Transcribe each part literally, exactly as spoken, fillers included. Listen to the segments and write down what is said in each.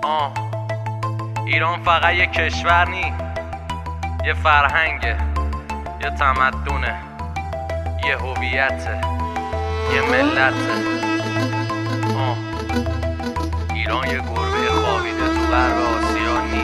آه ایران فقط یه کشور نی، یه فرهنگه، یه تمدونه، یه هویته، یه ملته. آه ایران یه گربه خوابیده تو غرب آسیا نی،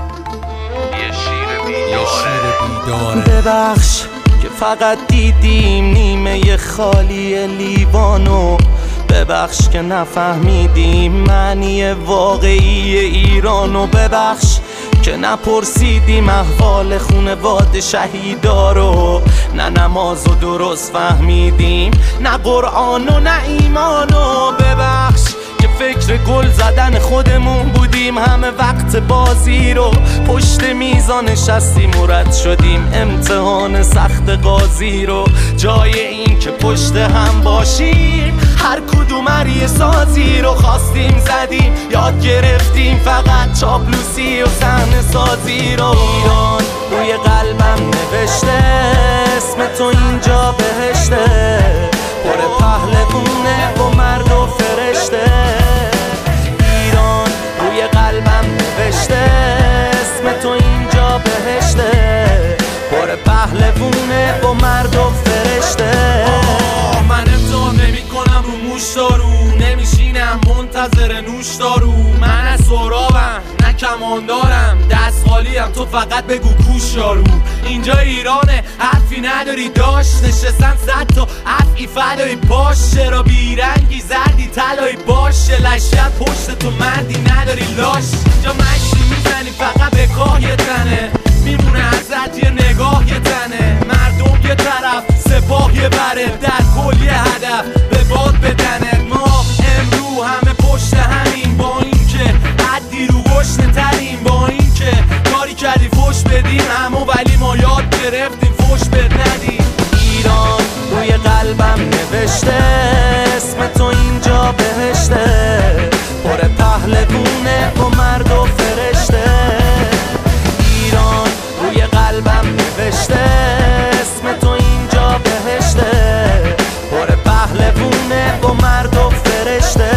یه شیر بیداره. ببخش که فقط دیدیم نیمه خالی لیوانو، ببخش که نفهمیدیم معنی واقعی ایرانو، ببخش که نپرسیدیم احوال خونواده شهیدا رو، نه نمازو درست فهمیدیم، نه قرآن و نه ایمانو، ببخش که فکر گل زدن خودمون بودیم، همه وقت بازی رو پشت میزان نشستیم و رد شدیم امتحان سخت قاضی رو، جای این که پشت هم باشیم هر کدوم عریه سازی رو خواستیم زدیم، یاد گرفتیم فقط چاپلوسی و صحنه سازی رو. ایران روی قلبم نوشته اسم تو اینجا بهشته، پر پهلوونه و مرد و فرشته. ایران روی قلبم نوشته اسم تو اینجا بهشته، پر پهلوونه و مرد و فرشته. آه من امتحان نمی کنم رو موش دارو، نمیشینم منتظر نوش دارو، من از سرابم نه کمان دارم، دست خالیم تو فقط بگو کوش یارو. اینجا ایرانه حرفی نداری داشت، نشستن صد تا افعی فدایی باش، چرا بیرنگی زردی طلایی باشه، لشت پشت تو مردی نداری لاش. اینجا مشتی میزنی فقط به کاه یه تنه، میمونه ازت یه نگاه یه تنه، مردم یه طرف سپاه یه بره، در کل یه هدف به باد بدنه. ما امرو همه پشت همین، با اینکه حدی رو گشنه تریم، با اینکه کاری کردی فوش بدیم همو، ولی ما یاد گرفتیم فوش بد ندیم. ایران روی قلبم نوشته اسم تو اینجا بهشته، پر پهلوونه و مرد و فرشته. ایران روی قلبم نوشته اسم تو اینجا بهشته، پر پهلوونه و مرد و فرشته.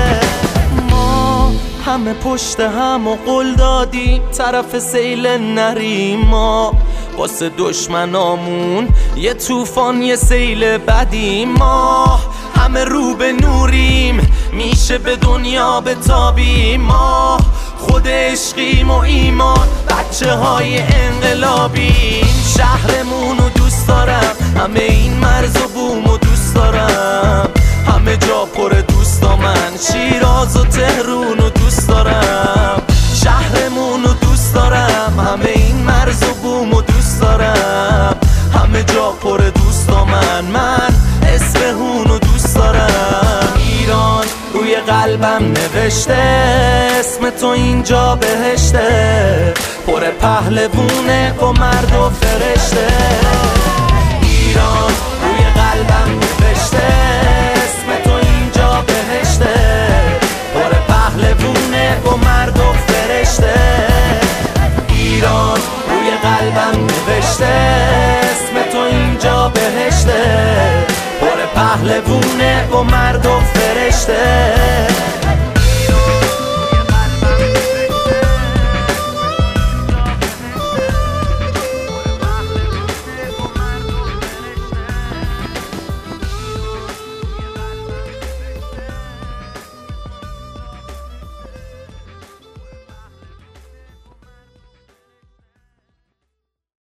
ما همه پشت هم و قول دادیم طرف سیل نریم، ما واسه دشمنامون یه طوفان یه سیل بدیم، ما همه رو به نوریم میشه به دنیا بتابیم، ما خود عشقیم و ایمان بچه های انقلابیم. شهرمون رو دوست دارم، همه این مرز و بوم رو دوست دارم، همه جا پر دوستا، من شیراز و تهرون رو دوست دارم. شهرمون رو دوست دارم، همه این مرز و بوم رو دوست دارم، همه جا پر دوستا، من من اصفهون رو دوست دارم. ایران روی قلبم نوشته اسم تو اینجا بهشته، پر پهلوونه و مرد و فرشته. ایران روی قلبم نوشته اسم تو اینجا بهشته، پر پهلوونه و مرد و فرشته. ایران روی قلبم نوشته اسم تو اینجا بهشته، پر پهلوونه و مرد و فرشته.